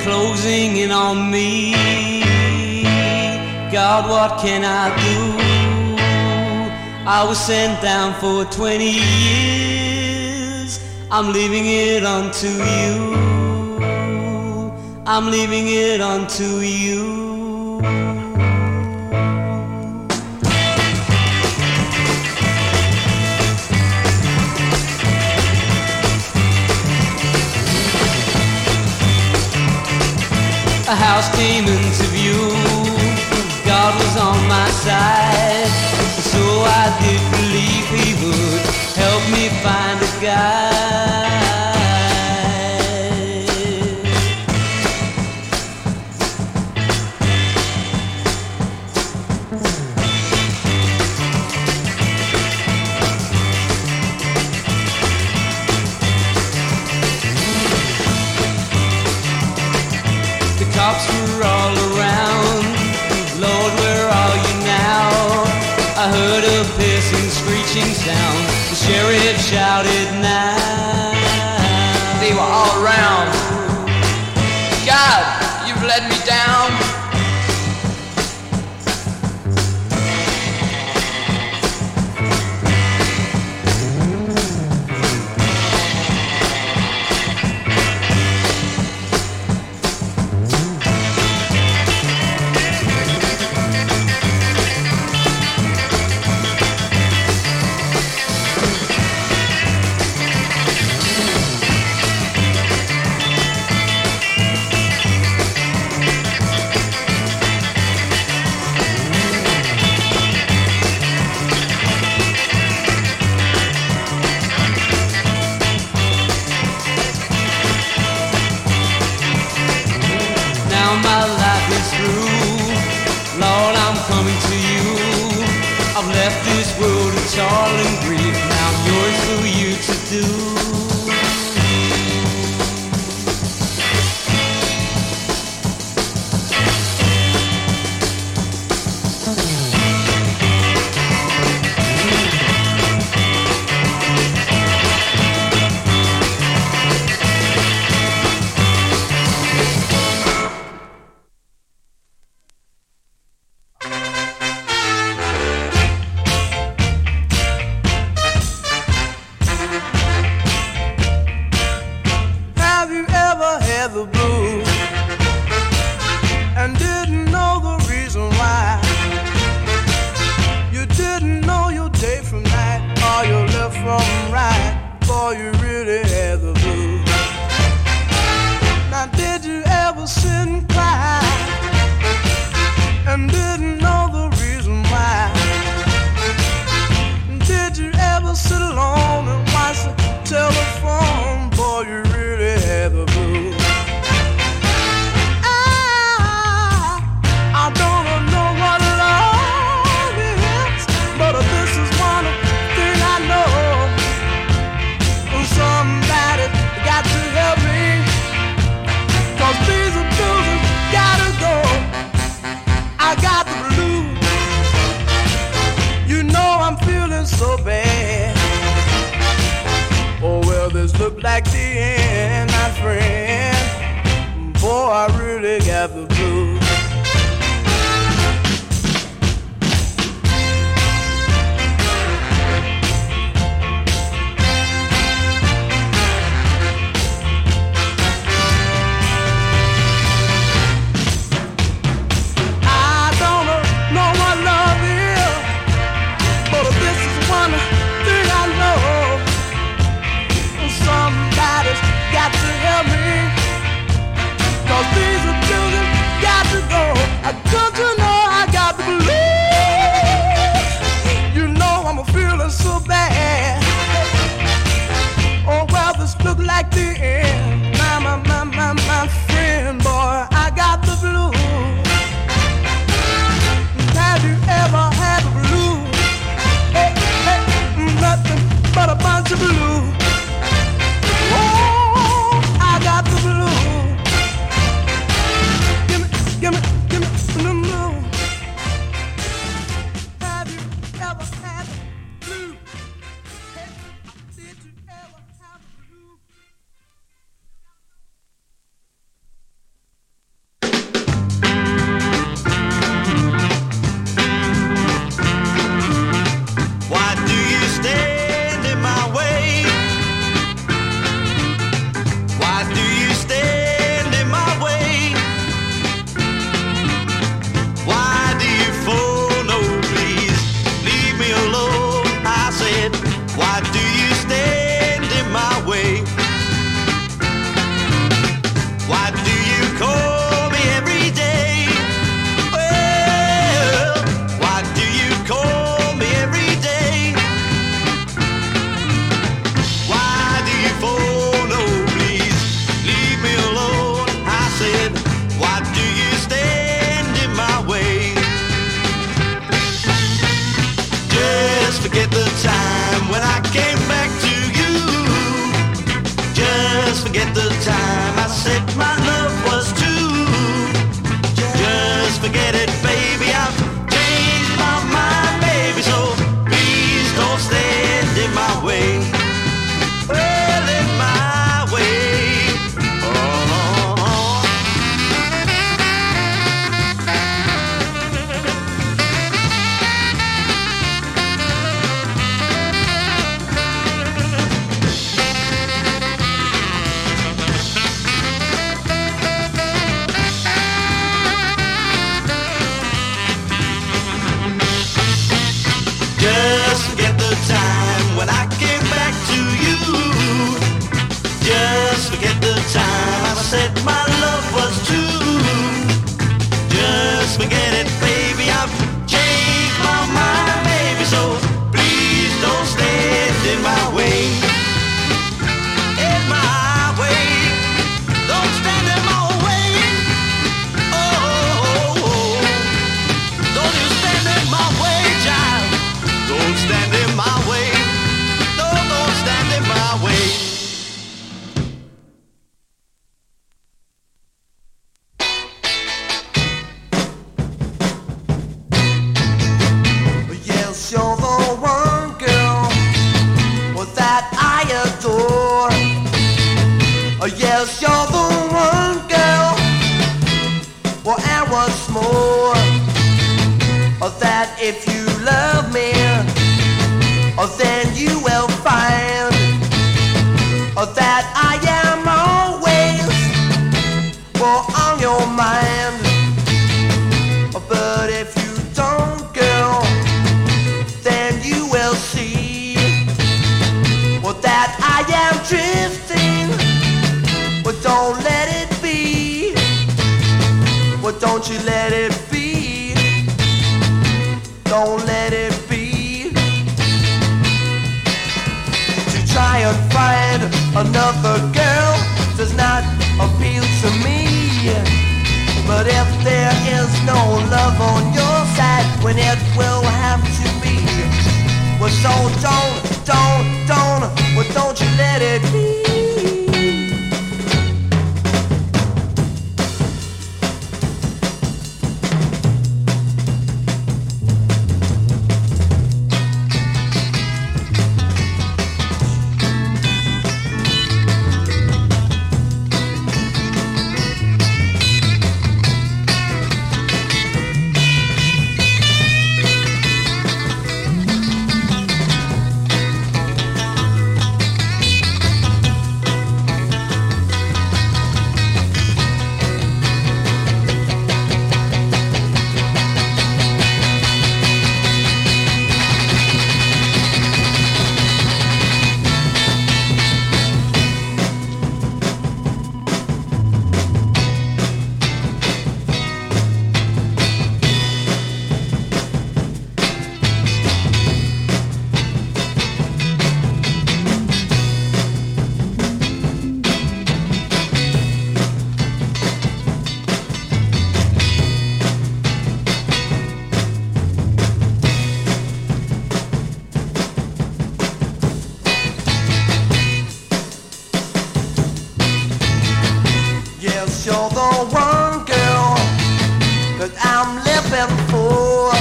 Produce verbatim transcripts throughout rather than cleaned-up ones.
closing in on me. God, what can I do? I was sent down for twenty years. I'm leaving it unto you. I'm leaving it unto you. A house came into view. God was on my side, so I did believe he would help me find a guy. The cops were all around. Lord, where are you now? I heard a piercing, screeching sound. The sheriff shouted now. They were all around. God, you've let me down. My life is through. Lord, I'm coming to you. I've left this world of toil and grief. Now I'm yours for you to do. The blues and didn't know the reason why. You didn't know your day from night or your left from right. Boy, you really had the blues. Now did you ever sit and cry and didn't know the reason why? Did you ever sit alone and watch the telephone? Boy, you really had the blues. I don't know what love is, but this is one thing I know. Somebody got to help me, 'cause these blues gotta go. I got the blues. You know I'm feeling so bad. Oh well, this look like the end, my friend. Boy, I really got the blues. Got to help me, 'cause these are children got to go. I got to know I got the blues. You know I'm feeling so bad. Oh well, this look like the end. My, my, my, my, my friend, boy, I got the blues. Have you ever had the blues? Hey, hey, nothing but a bunch of blues. Got the blue. Give me, give me, give me the blue. Have you ever had the blue? Hey, did you ever have the blue? said my love was true. Just forget it, baby, I've changed my mind, baby, so please don't stand in my way. In my way, don't stand in my way. Oh, don't you stand in my way, child. Don't stand in my way. No, don't stand in my way. Yes, you're the one girl that I adore. Yes, you're the one girl, well, and what's more, that if you love me, then you will find that I am always, well, on your mind. But if you don't, girl, then you will see, well, that I am drifting. Well, don't let it be. Well, don't you let it be. Don't let it be. To try and find another girl does not appeal to me. But if there is no love on your side, when it will have to be, well, so don't, don't, don't, well, don't you let it be. Yes, you're the one girl that I'm living for.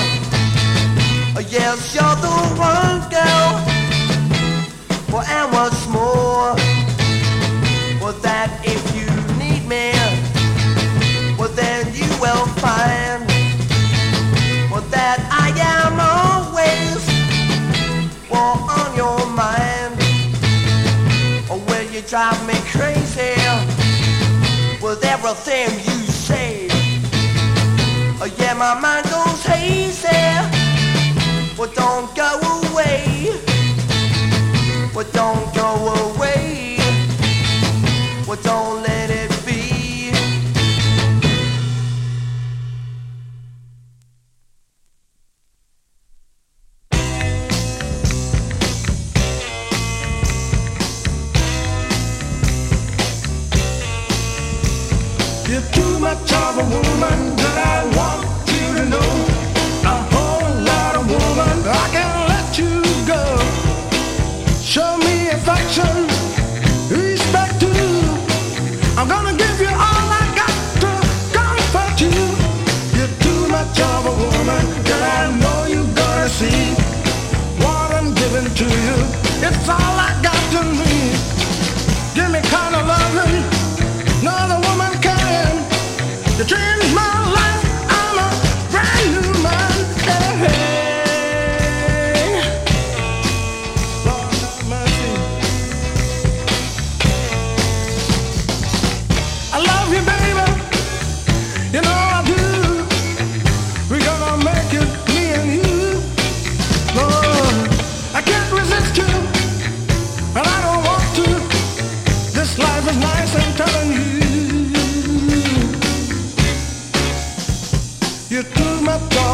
Yes, you're the one girl, well, and what's more, well, that if you need me, well, then you will find, well, that I am always, well, on your mind. Or will you drive me crazy with everything you say? Oh yeah, my mind goes hazy. Well, don't go away. Well, don't go away. Well, don't let it be. You're too much of a woman that I want you to know. A whole lot of woman, I can't let you go. Show me affection, respect too. I'm gonna give you all I got to comfort you. You're too much of a woman that I know you're gonna see. What I'm giving to you, it's all I got to me. Give me kind of loving no other woman can. You changed my life.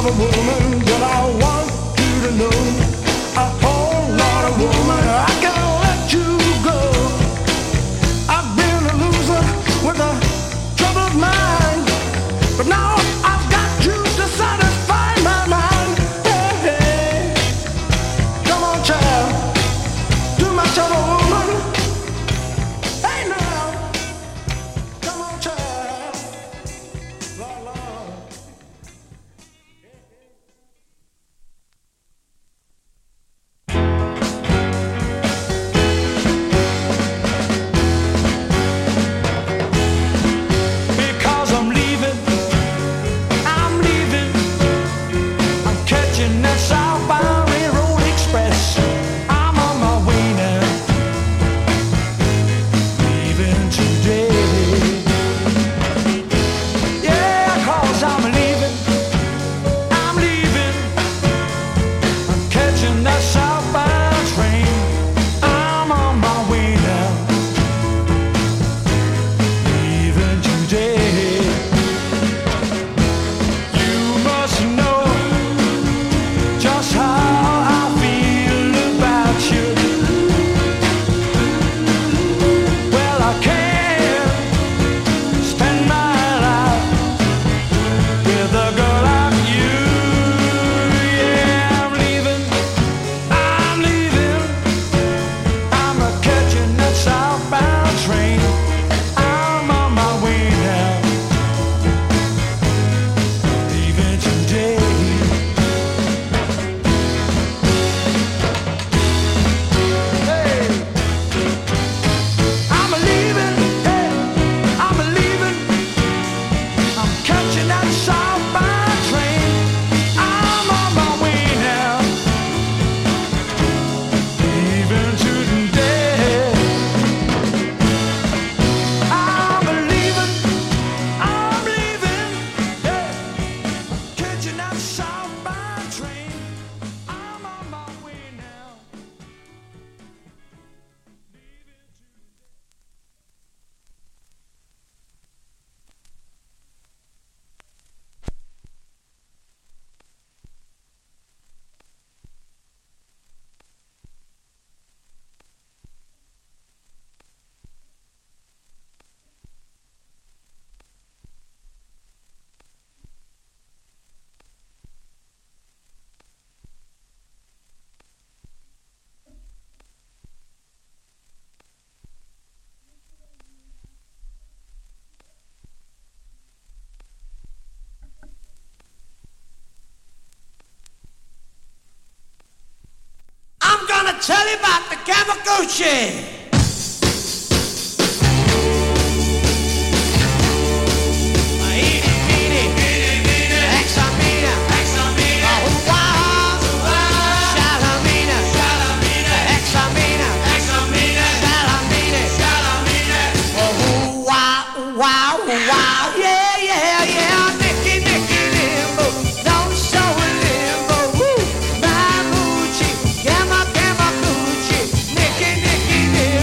of a woman that I want you to know. A whole lot of woman, I can't let you go. I've been a loser with a troubled mind, but now I've got you to satisfy my mind. Hey, hey. Come on, child, too much of a woman. Hey now, come on, child. La, la. Because I'm leaving, I'm leaving. I'm catching that southbound railroad express. I'm on my way now, leaving today. Yeah, 'cause I'm leaving, I'm leaving. I'm catching that southbound train. I'm on my way now, leaving today. You must know just how I feel about you. Well, I can't spend my life with a girl like you. Yeah, I'm leaving, I'm leaving. I'm a catching that southbound train. I'm on my way now, leaving today. Hey, I'm a leaving, hey, I'm a leaving. I'm catching that southbound train. I'm on my way now, leaving today. I'm a leaving, I'm leaving. Hey, catching that southbound train. I'm on my way now. I'm gonna tell you about the Gamaguchi. Wow, wow, yeah, yeah, yeah, Nicky, Nicky, Limbo, don't show a limbo, woo, Mamuchi, Gamma, Gamaguchi, Nicky, Nicky, Limbo.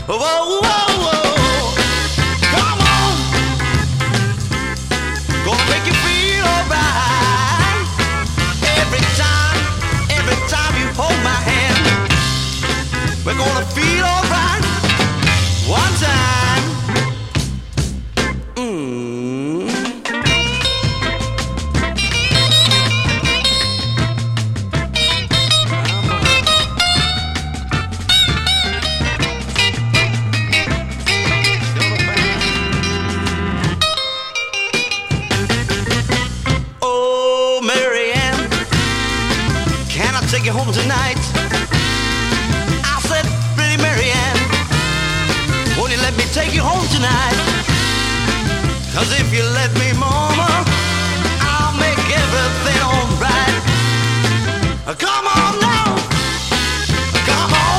Whoa, whoa, whoa. Come on. Gonna make you feel alright. Every time, every time you hold my hand, we're gonna feel alright. One time. Mm. Oh, Marianne, can I take you home tonight? I said, pretty Marianne, won't you let me take you home tonight? Cause if you let me, mama, I'll make everything alright. Come on now, come on,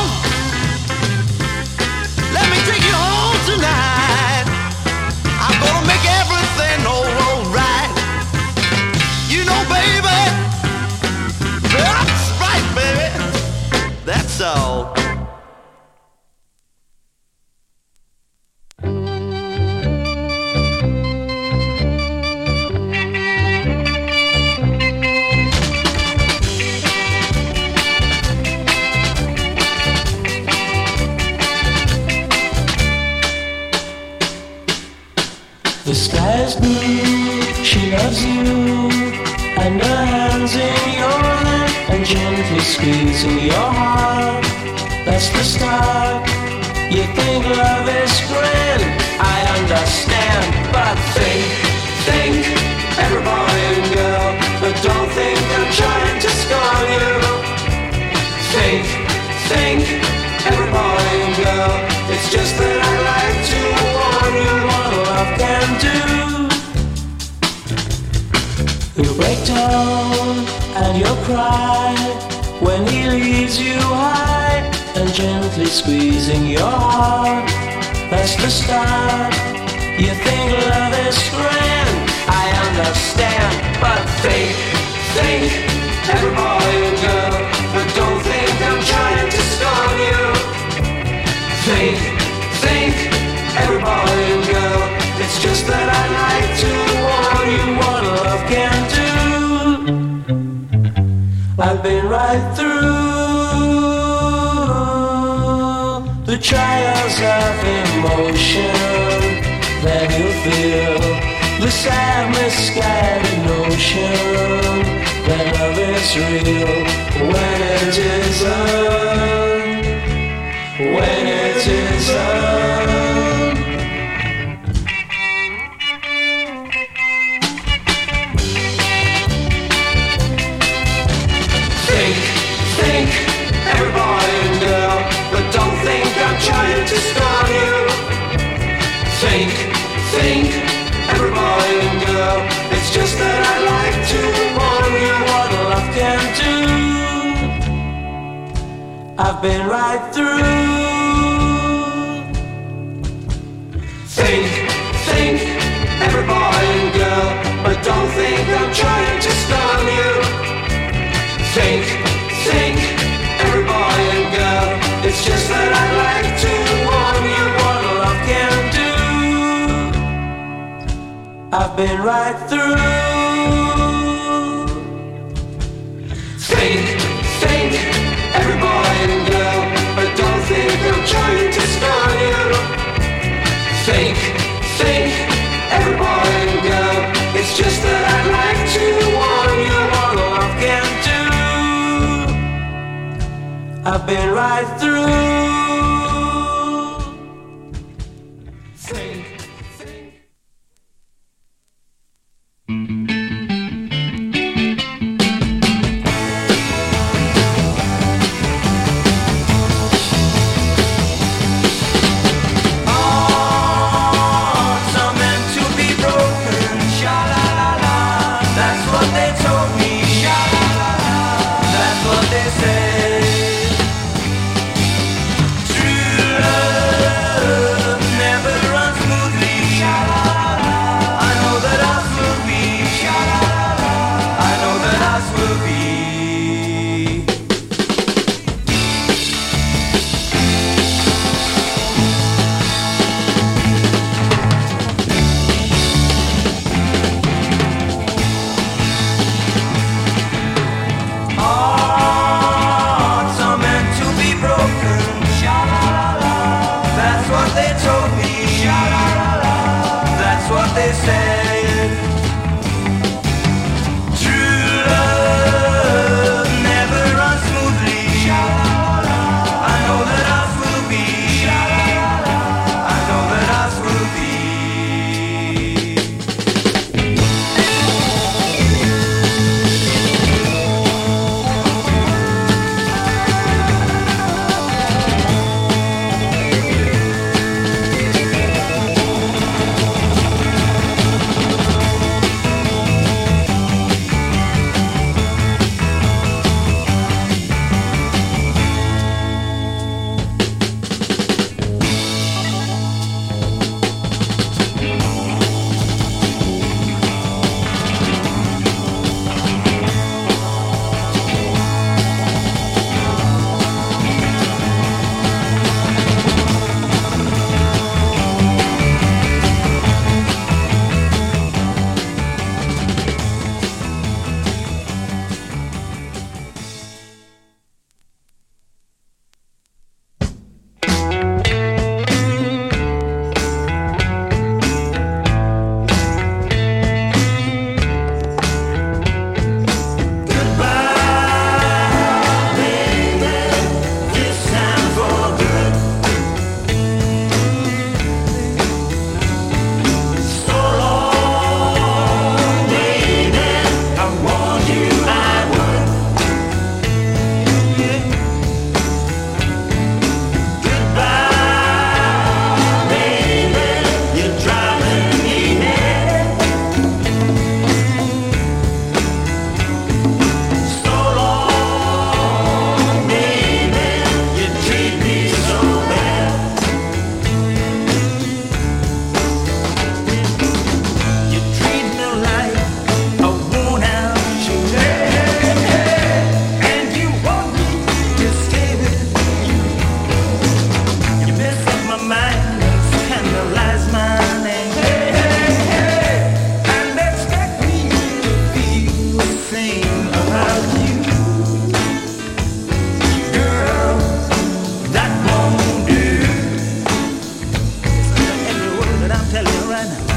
let me take you home tonight. I'm gonna make everything all alright. You know, baby, that's right, baby, that's all. The sky's blue, she loves you, and her hands in yours, and gently squeezing your heart. That's the start. You think love is grand, I understand, but think, think, every boy and girl, but don't think I'm trying to scorn you. Think, think, every boy and girl, it's just that I like to warn you what love can do. You'll break down and you'll cry when he leaves you high and gently squeezing your heart. That's the start. You think love is grand, I understand, but think, think, every boy and girl, but don't think I'm trying to scorn you. Think, think, every boy and girl, it's just that I like to warn you what love can do. I've been right through the trials of emotion. Then you'll feel the sad misguided notion that love is real when it isn't, when it isn't. Think, think, every boy and girl, but don't think I'm trying to scorn you. Think, think, every boy and girl, it's just that I like to warn you what love can do. I've been right through. Think, think, every boy and girl, but don't think I'm trying to scorn you. Think, think, every boy and girl, it's just that I like to warn you what love can do. I've been right through. Think, think, every boy and girl, but don't think I'm trying to scorn you. Think, think, every boy and girl, it's just that I like to warn you what love can do. I've been right through. Think, think. Hearts are meant to be broken. Sha-la-la-la. That's what they told me. Sha-la-la-la. That's what they said. they told me. That's what they said. True love never runs smoothly. I know that ours will be. I know that ours will be. Right now.